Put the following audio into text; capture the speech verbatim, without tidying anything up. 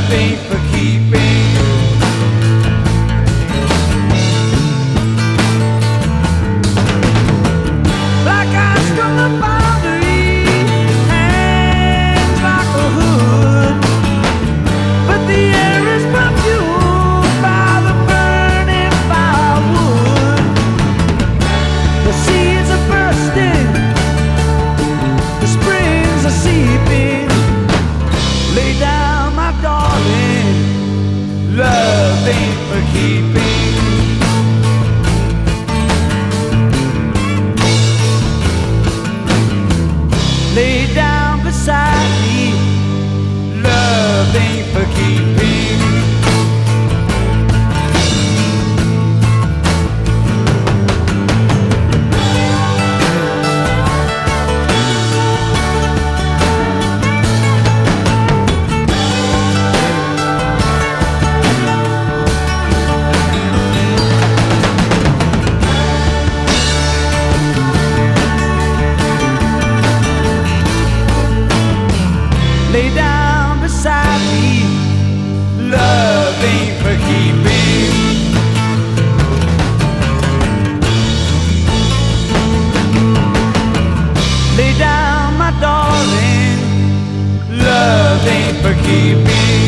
love ain't for keeping. Like ice from the boundary, hangs like a hood, but the air is perfumed by the burning firewood. The seeds are bursting, the springs are seeping. Lay down, my darling, love ain't for keeping. Lay down beside me, love ain't for keeping. Lay down beside me, love ain't for keeping. Lay down, my darling, love ain't for keeping.